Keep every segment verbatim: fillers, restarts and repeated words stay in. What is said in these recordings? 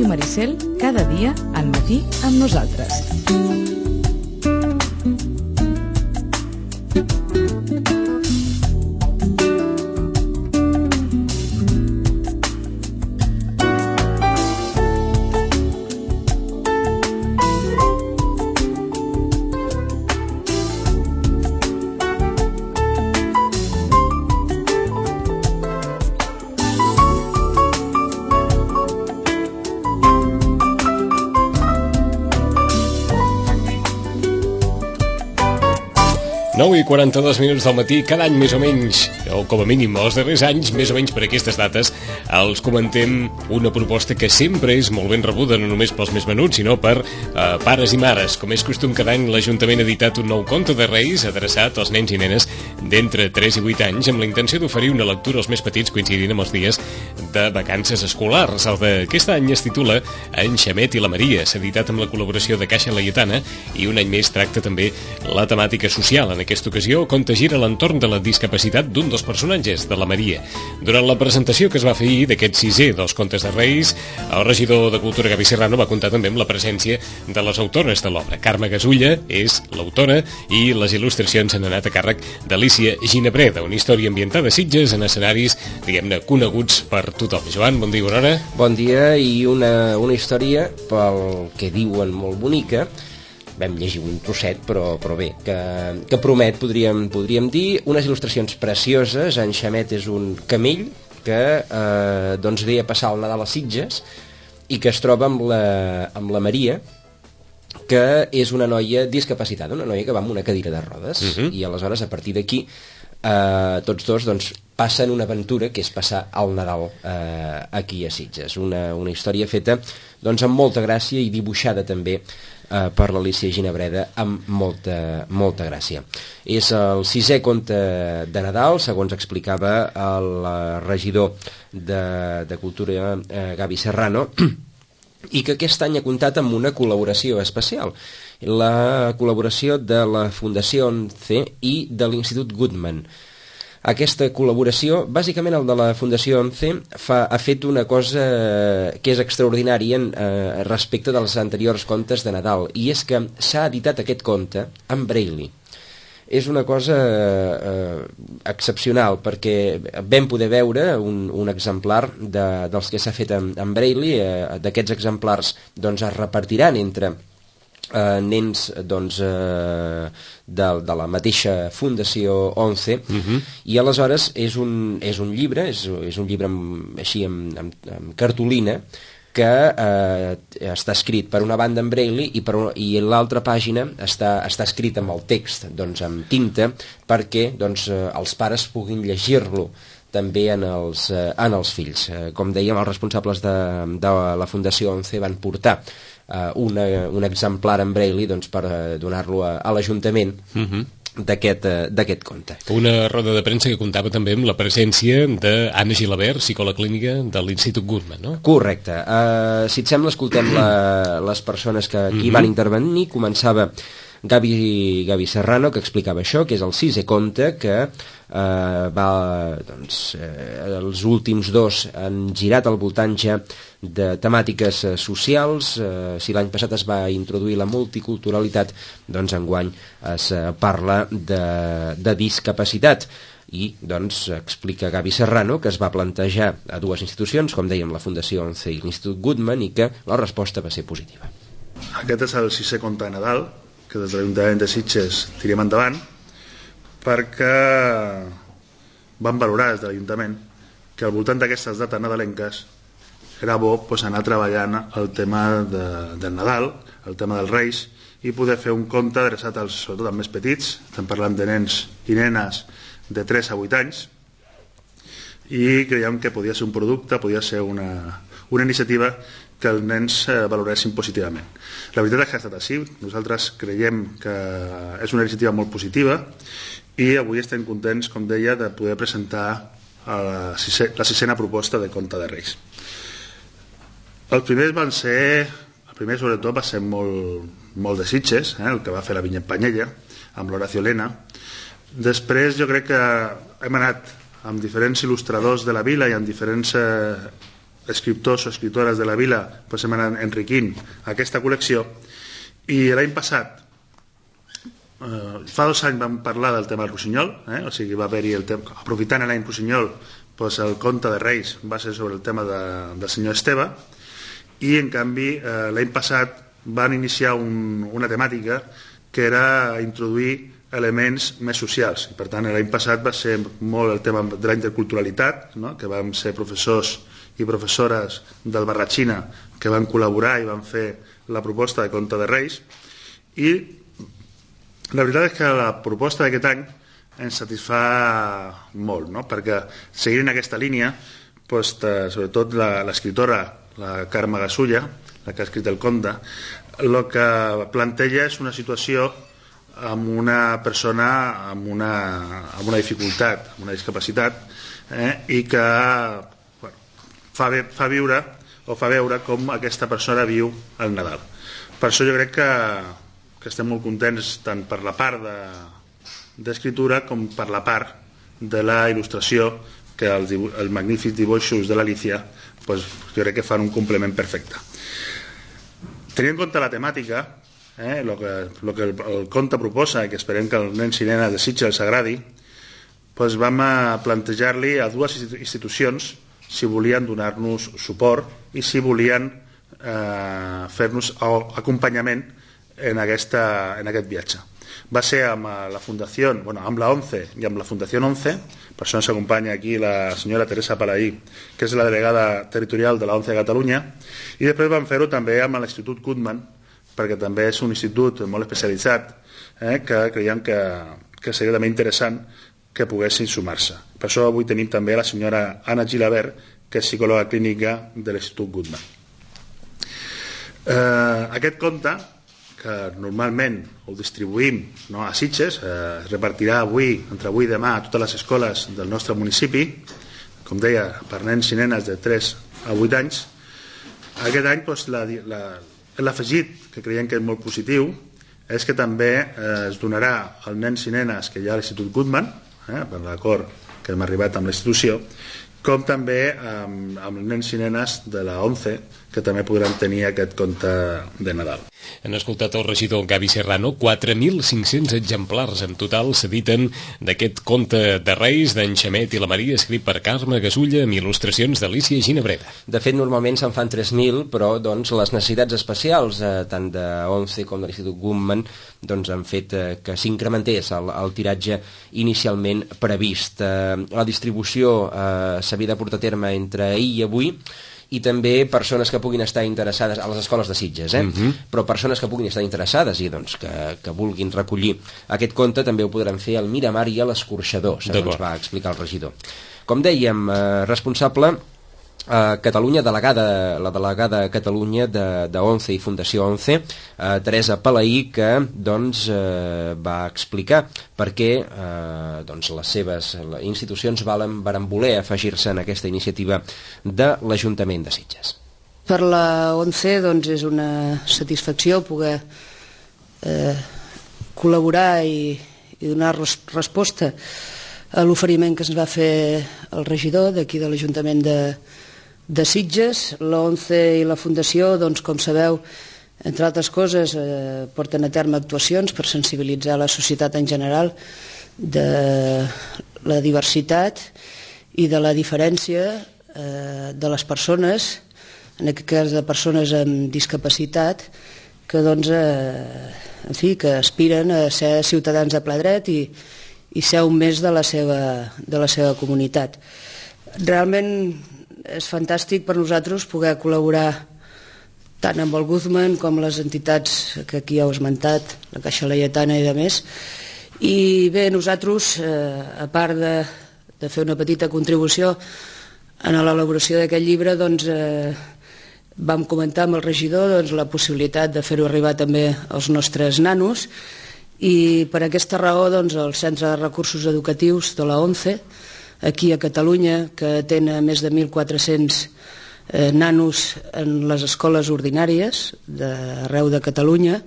Ràdio Maricel, cada dia al matí amb nosaltres. nou i quaranta-dos minuts del matí, cada any més o menys, o com a mínim els darrers anys, més o menys per aquestes dates, els comentem una proposta que sempre és molt ben rebuda, no només pels més menuts, sinó per eh, pares i mares. Com és costum, cada any l'Ajuntament ha editat un nou conte de Reis adreçat als nens i nenes d'entre tres i vuit anys, amb la intenció d'oferir una lectura als més petits coincidint amb els dies de vacances escolars. El d'aquest any es titula En Xamet i la Maria, s'ha editat amb la col·laboració de Caixa Laietana i un any més tracta també la temàtica social. En aquesta ocasió, el conte gira a l'entorn de la discapacitat d'un dels personatges, de la Maria. Durant la presentació que es va fer ahir d'aquest sisè dels contes de Reis, el regidor de Cultura, Gavi Serrano, va comptar també amb la presència de les autores de l'obra. Carme Gasulla és l'autora i les il·lustracions han anat a càrrec d'Alícia Ginebreda, una història ambientada a Sitges en escenaris, diguem-ne, coneguts per tothom. Joan, bon dia, bona hora. Bon dia, i una, una història, pel que diuen, molt bonica. Vam llegir un trosset, però, però bé, que, que promet, podríem, podríem dir, unes il·lustracions precioses. En Xamet és un camell que eh, doncs ve a passar el Nadal a Sitges i que es troba amb la, amb la Maria, que és una noia discapacitada, una noia que va amb una cadira de rodes. Uh-huh. I aleshores, a partir d'aquí, eh, tots dos doncs, passen una aventura que és passar el Nadal eh, aquí a Sitges. Una, una història feta doncs, amb molta gràcia i dibuixada també Uh, per l'Alícia Ginebreda amb molta, molta gràcia. És el sisè conte de Nadal, segons explicava el regidor de, de Cultura, uh, Gavi Serrano, i que aquest any ha comptat amb una col·laboració especial, la col·laboració de la Fundació ONCE i de l'Institut Goodman. Aquesta col·laboració, bàsicament el de la Fundació ONCE, fa, ha fet una cosa que és extraordinària eh, respecte dels anteriors contes de Nadal, i és que s'ha editat aquest conte en braille. És una cosa eh, excepcional, perquè vam poder veure un, un exemplar de, dels que s'ha fet en, en braille. Eh, d'aquests exemplars doncs, es repartiran entre Uh, nens doncs, uh, de, de la mateixa Fundació ONCE. Uh-huh. I aleshores és un, és un llibre, és, és un llibre amb, així amb, amb, amb cartolina, que uh, està escrit per una banda en braille i, per una, i l'altra pàgina està, està escrit amb el text doncs, amb tinta, perquè doncs, uh, els pares puguin llegir-lo també en els, uh, en els fills. Uh, com dèiem, els responsables de, de la Fundació ONCE van portar Uh, una, un exemplar en braille doncs, per uh, donar-lo a, a l'Ajuntament uh-huh. d'aquest, uh, d'aquest conte. Una roda de premsa que comptava també amb la presència d'Anna Gilabert, psicòloga clínica de l'Institut Goodman, no? Correcte. Uh, si et sembla, escoltem la, les persones que aquí uh-huh. van intervenir. Començava Gavi, Gavi Serrano, que explicava això, que és el sisè conte, que eh, va, doncs, eh, els últims dos han girat al voltant ja de temàtiques eh, socials. Eh, si l'any passat es va introduir la multiculturalitat, doncs enguany es eh, parla de, de discapacitat. I doncs explica Gavi Serrano que es va plantejar a dues institucions, com dèiem, la Fundació ONCE i l'Institut Goodman, i que la resposta va ser positiva. Aquest és el sisè conte de Nadal que des de l'Ajuntament de Sitges tirem endavant, perquè vam valorar des de l'Ajuntament que al voltant d'aquestes dates nadalenques era bo pues, anar treballant el tema de, del Nadal, el tema dels Reis, i poder fer un conte adreçat als, sobretot als més petits. Estem parlant de nens i nenes de tres a vuit anys, i creiem que podia ser un producte, podia ser una, una iniciativa que els nens eh, valoressin positivament. La veritat és que ha estat així. Nosaltres creiem que és una iniciativa molt positiva i avui estem contents, com deia, de poder presentar la, sisè, la sisena proposta de Conte de Reis. Els primers van ser, el primer sobretot va ser molt, molt de Sitges, eh, el que va fer la Vinya en Panyella, amb l'Horacio Lena. Després jo crec que hem anat amb diferents il·lustradors de la vila i amb diferents eh, escriptors o escriptores de la vila pues, hem anat enriquint aquesta col·lecció. I l'any passat, eh, fa dos anys vam parlar del tema del Rossinyol, eh? O sigui, va haver-hi el tema, aprofitant l'any Rossinyol, pues, el conte de Reis va ser sobre el tema de, del senyor Esteve, i en canvi eh, l'any passat van iniciar un, una temàtica que era introduir elements més socials. I, per tant, l'any passat va ser molt el tema de la interculturalitat, no? Que vam ser professors i professores del Barratxina que van col·laborar i van fer la proposta de conte de Reis. I la veritat és que la proposta d'aquest any ens satisfà molt, no? Perquè seguint en aquesta línia, doncs, sobretot l'escriptora, la Carme Gasulla, la que ha escrit el conte, el que planteja és una situació amb una persona amb una, amb una dificultat, amb una discapacitat, eh, i que bueno, fa, fa viure o fa veure com aquesta persona viu el Nadal. Per això jo crec que, que estem molt contents tant per la part de, d'escriptura com per la part de la il·lustració, que els, els magnífics dibuixos de l'Alicia pues, jo crec que fan un complement perfecte. Tenint en compte la temàtica, eh, lo que, lo que el, el conte proposa, i que esperem que els nens i nenes de Sitges els agradi, pues vam a plantejar-li a dues institucions si volien donar-nos suport i si volien eh, fer-nos acompanyament en, aquesta, en aquest viatge. Va ser amb la Fundació, bueno, amb la ONCE i amb la Fundació ONCE, per això ens acompanya aquí la senyora Teresa Palaí, que és la delegada territorial de la ONCE de Catalunya, i després vam fer-ho també amb l'Institut Guttmann, perquè també és un institut molt especialitzat, eh, que creiem que, que seria també interessant que poguessin sumar-se. Per això avui tenim també la senyora Anna Gilabert, que és psicòloga clínica de l'Institut Guttmann. Eh, aquest conte, que normalment ho distribuïm, no, a Sitges, eh, es repartirà avui, entre avui i demà, a totes les escoles del nostre municipi, com deia, per nens i nenes de tres a vuit anys. Aquest any doncs, la, la, l'afegit, que creiem que és molt positiu, és que també eh, es donarà als nens i nenes que hi ha a l'Institut Guttmann, eh, per l'acord que hem arribat amb la institució, com també amb, amb els nens i nenes de la ONCE, que també podran tenir aquest conte de Nadal. Han escoltat el regidor Gavi Serrano. quatre mil cinc-cents exemplars en total s'editen d'aquest conte de Reis d'en Xamet i la Maria, escrit per Carme Gasulla, amb il·lustracions d'Alícia Ginebreda. De fet, normalment se'n fan tres mil, però doncs, les necessitats especials, eh, tant de ONCE com de l'Institut Guttmann, doncs, han fet eh, que s'incrementés el, el tiratge inicialment previst. Eh, la distribució eh, s'havia de portar a terme entre ahir i avui, i també persones que puguin estar interessades a les escoles de Sitges, eh? Uh-huh. Però persones que puguin estar interessades i doncs, que, que vulguin recollir aquest conte també ho podran fer al Miramar i a l'Escorxador, segons va explicar el regidor. Com dèiem, eh, responsable a Catalunya, delegada, la delegada a Catalunya de, de ONCE i Fundació ONCE, eh, Teresa Palaí, que doncs, eh, va explicar per què eh, doncs, les seves les institucions valen, varen voler afegir-se en aquesta iniciativa de l'Ajuntament de Sitges. Per la ONCE doncs, és una satisfacció poder eh, col·laborar i, i donar res, resposta a l'oferiment que ens va fer el regidor d'aquí de l'Ajuntament de de Sitges. La ONCE i la Fundació, doncs, com sabeu, entre altres coses, eh, porten a terme actuacions per sensibilitzar la societat en general de la diversitat i de la diferència eh, de les persones, en aquest cas de persones amb discapacitat, que, doncs, eh, en fi, que aspiren a ser ciutadans de ple dret i, i ser un més de la seva, de la seva comunitat. Realment és fantàstic per nosaltres poder col·laborar tant amb el Guttmann com les entitats que aquí heu esmentat, la Caixa Laietana i de més. I bé, nosaltres, eh, a part de, de fer una petita contribució en l'elaboració d'aquest llibre, doncs, eh, vam comentar amb el regidor doncs, la possibilitat de fer-ho arribar també als nostres nanos, i per aquesta raó doncs, el Centre de Recursos Educatius de la ONCE, aquí a Catalunya, que atén a més de mil quatre-cents eh, nanos en les escoles ordinàries d'arreu de Catalunya,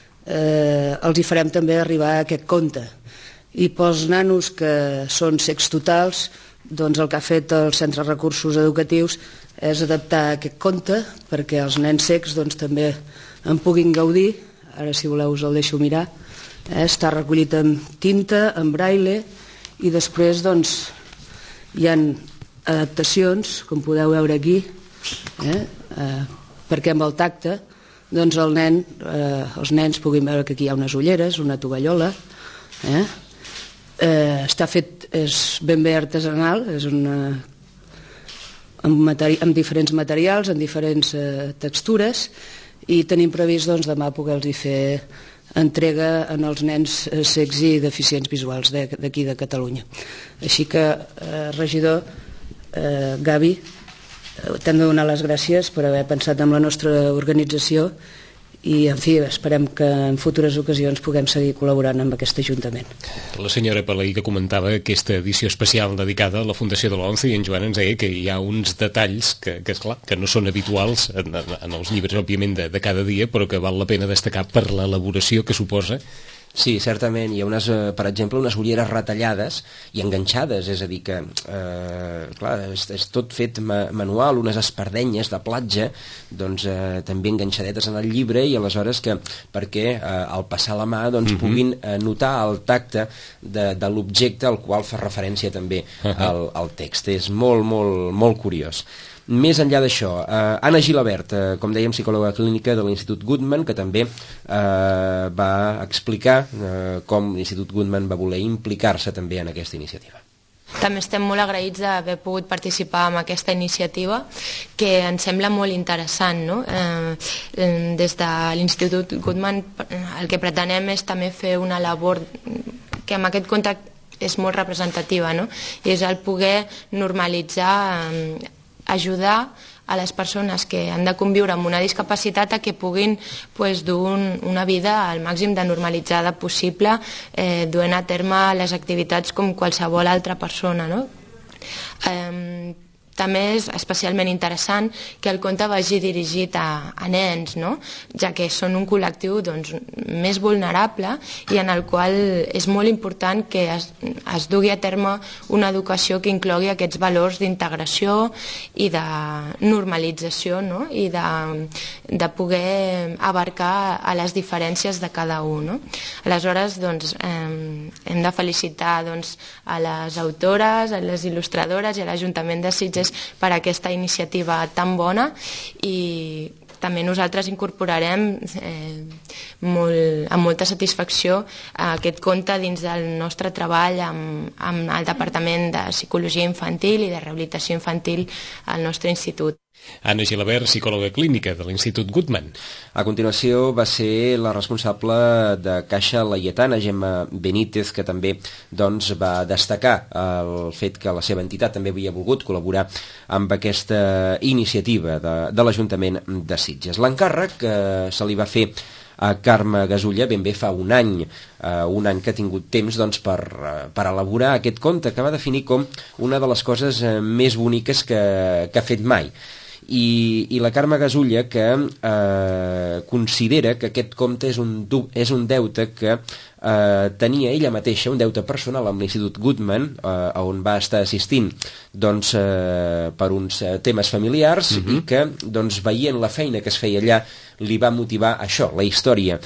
eh, els hi farem també arribar aquest conte. I pels nanos que són cecs totals, doncs el que ha fet el Centre de Recursos Educatius és adaptar aquest conte perquè els nens cecs doncs, també en puguin gaudir. Ara, si voleu, us el deixo mirar. Eh? Està recollit amb tinta, amb braille, i després doncs, hi ha adaptacions, com podeu veure aquí, eh? Eh, perquè amb el tacte doncs el nen, eh, els nens puguin veure que aquí hi ha unes ulleres, una tovallola. Eh? Eh, està fet, és ben bé artesanal, és una, amb, materi, amb diferents materials, amb diferents eh, textures, i tenim previst doncs, demà poder-los fer entrega en els nens cecs i deficients visuals d'aquí de Catalunya. Així que, eh, regidor, eh, Gavi, t'hem de donar les gràcies per haver pensat en la nostra organització i, en fi, esperem que en futures ocasions puguem seguir col·laborant amb aquest Ajuntament. La senyora Palaí, que comentava aquesta edició especial dedicada a la Fundació de l'Once, i en Joan ens deia que hi ha uns detalls que, que, esclar, que no són habituals en, en els llibres, òbviament, de, de cada dia, però que val la pena destacar per l'elaboració que suposa. Sí, certament, hi ha unes, per exemple, unes ulleres retallades i enganxades, és a dir que eh, clar, és, és tot fet ma manual, unes espardenyes de platja doncs, eh, també enganxadetes en el llibre, i aleshores que perquè eh, al passar la mà doncs, uh-huh. puguin eh, notar el tacte de, de l'objecte al qual fa referència també uh-huh. el, el text. És molt, molt, molt curiós. Més enllà d'això, eh, Anna Gilabert, eh, com dèiem, psicòloga clínica de l'Institut Goodman, que també eh, va explicar eh, com l'Institut Goodman va voler implicar-se també en aquesta iniciativa. També estem molt agraïts d'haver pogut participar en aquesta iniciativa, que ens sembla molt interessant, no? Eh, des de l'Institut Goodman el que pretenem és també fer una labor que amb aquest context és molt representativa, no? I és el poder normalitzar, eh, ajudar a les persones que han de conviure amb una discapacitat a que puguin pues, dur un, una vida al màxim de normalitzada possible, eh, duent a terme les activitats com qualsevol altra persona, no? Eh, També és especialment interessant que el conte vagi dirigit a, a nens, no? Ja que són un col·lectiu doncs, més vulnerable i en el qual és molt important que es, es dugui a terme una educació que inclogui aquests valors d'integració i de normalització, no? I de, de poder abarcar a les diferències de cada un. No? Aleshores, doncs, eh, hem de felicitar doncs, a les autores, a les il·lustradores i a l'Ajuntament de Sitges per aquesta iniciativa tan bona, i també nosaltres incorporarem eh, molt, amb molta satisfacció aquest conte dins del nostre treball amb, amb el Departament de Psicologia Infantil i de Rehabilitació Infantil al nostre institut. Anna Gilabert, psicòloga clínica de l'Institut Goodman. A continuació va ser la responsable de Caixa Laietana, Gemma Benítez, que també doncs, va destacar el fet que la seva entitat també havia volgut col·laborar amb aquesta iniciativa de, de l'Ajuntament de Sitges. L'encàrrec que se li va fer a Carme Gasulla ben bé fa un any, eh, un any que ha tingut temps doncs, per, per elaborar aquest conte que va definir com una de les coses més boniques que, que ha fet mai. I, i la Carme Gasulla que eh, considera que aquest compte és un, és un deute que eh, tenia ella mateixa, un deute personal amb l'Institut Goodman, eh, on va estar assistint doncs, eh, per uns eh, temes familiars, uh-huh. i que doncs, veient la feina que es feia allà li va motivar això, la història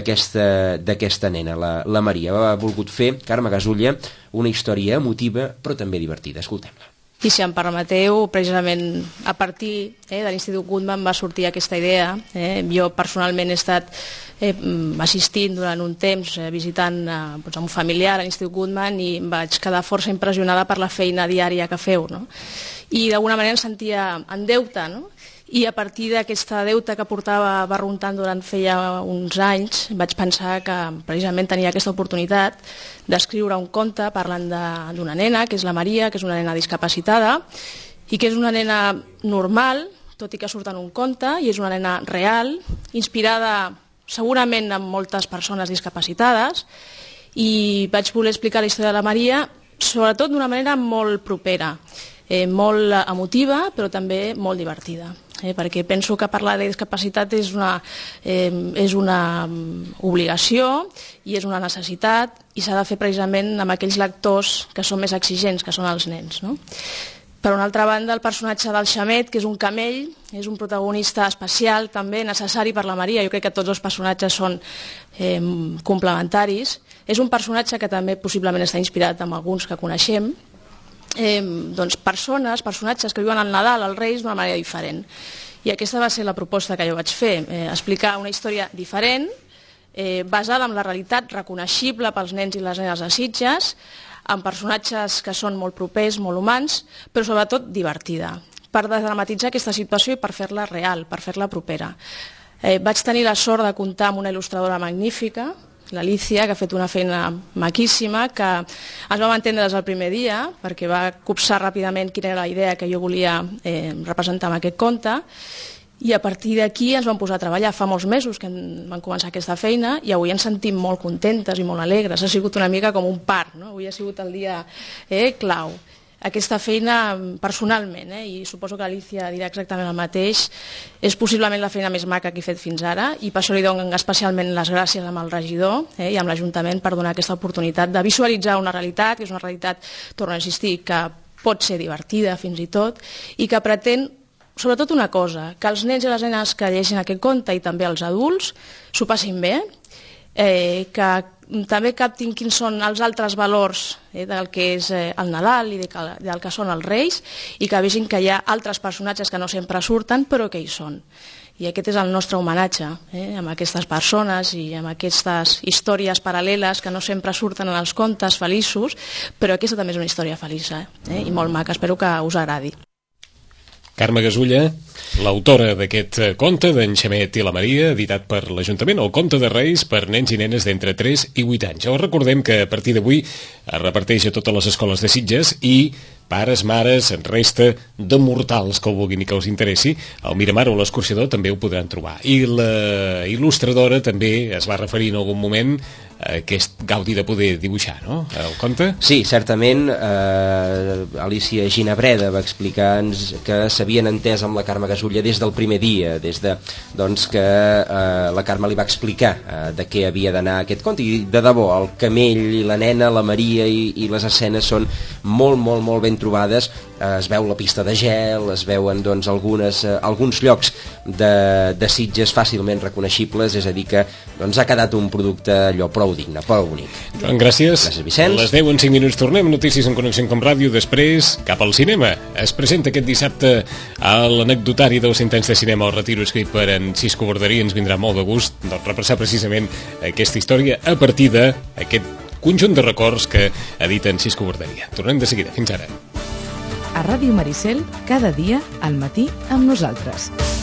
d'aquesta nena, la, la Maria. Ha volgut fer, Carme Gasulla, una història emotiva però també divertida. Escoltem-la. I si em permeteu, precisament a partir eh, de l'Institut Goodman va sortir aquesta idea. Eh, jo personalment he estat eh, assistint durant un temps, eh, visitant eh, doncs, un familiar a l'Institut Goodman, i em vaig quedar força impressionada per la feina diària que feu. No? I d'alguna manera em sentia en deute, no? I a partir d'aquesta deuta que portava barruntant durant feia uns anys vaig pensar que precisament tenia aquesta oportunitat d'escriure un conte parlant d'una nena, que és la Maria, que és una nena discapacitada i que és una nena normal, tot i que surt en un conte, i és una nena real, inspirada segurament en moltes persones discapacitades, i vaig voler explicar la història de la Maria sobretot d'una manera molt propera, eh, molt emotiva però també molt divertida. eh, perquè penso que parlar de discapacitat és una, eh, és una obligació i és una necessitat i s'ha de fer precisament amb aquells lectors que són més exigents, que són els nens, no? Per una altra banda, el personatge del Xamet, que és un camell, és un protagonista especial, també necessari per la Maria. Jo crec que tots els personatges són eh, complementaris. És un personatge que també possiblement està inspirat en alguns que coneixem. Eh, doncs persones, personatges que viuen al Nadal, als Reis, d'una manera diferent. I aquesta va ser la proposta que jo vaig fer, eh, explicar una història diferent, eh, basada en la realitat, reconeixible pels nens i les nenes de Sitges, amb personatges que són molt propers, molt humans, però sobretot divertida, per desdramatitzar aquesta situació i per fer-la real, per fer-la propera. Eh, vaig tenir la sort de comptar amb una il·lustradora magnífica, l'Alicia, que ha fet una feina maquíssima, que ens vam entendre des del primer dia, perquè va copsar ràpidament quina era la idea que jo volia eh, representar amb aquest conte, i a partir d'aquí ens vam posar a treballar. Fa molts mesos que vam començar aquesta feina i avui ens sentim molt contentes i molt alegres. Ha sigut una mica com un part, no? Avui ha sigut el dia eh, clau. Aquesta feina personalment, eh, i suposo que l'Alicia dirà exactament el mateix, és possiblement la feina més maca que he fet fins ara i per això li dono especialment les gràcies amb el regidor eh, i amb l'Ajuntament per donar aquesta oportunitat de visualitzar una realitat, que és una realitat, torno a insistir, que pot ser divertida fins i tot i que pretén sobretot una cosa, que els nens i les nenes que llegeixen aquest conte i també els adults s'ho passin bé, eh, que també captin quins són els altres valors eh, del que és eh, el Nadal i de que, del que són els Reis i que vegin que hi ha altres personatges que no sempre surten però que hi són. I aquest és el nostre homenatge eh, amb aquestes persones i amb aquestes històries paral·leles que no sempre surten en els contes feliços, però aquesta també és una història feliç eh, i molt maca, espero que us agradi. Carme Gasulla, l'autora d'aquest conte d'en Xamet i la Maria, editat per l'Ajuntament, el conte de Reis per nens i nenes d'entre tres i vuit anys. Us recordem que a partir d'avui es reparteix a totes les escoles de Sitges i pares, mares, resta de mortals que ho vulguin i que us interessi, el Miramar o l'Escorxador també ho podran trobar. I la il·lustradora també es va referir en algun moment a aquest gaudi de poder dibuixar, no?, el conte? Sí, certament, eh, Alicia Ginabreda va explicar-nos que s'havien entès amb la Carme Gasulla des del primer dia, des de doncs, que eh, la Carme li va explicar eh, de què havia d'anar aquest conte, i de debò, el camell i la nena, la Maria i, i les escenes són molt, molt, molt ben trobades. Eh, es veu la pista de gel, es veuen doncs, algunes, eh, alguns llocs de, de Sitges fàcilment reconeixibles, és a dir que doncs, ha quedat un producte allò prou digne, prou bonic. Doncs gràcies. Gràcies, Vicenç. A les deu en cinc minuts tornem, notícies en Connexió com Ràdio, després cap al cinema. Es presenta aquest dissabte a l'anecdotari dels cent anys de cinema El Retiro, escrit per en Cisco Borderí. Ens vindrà molt de gust doncs, repassar precisament aquesta història a partir d'aquest conjunt de records que edita en Cisco Borderí. Tornem de seguida. Fins ara. A Ràdio Maricel, cada dia al matí amb nosaltres.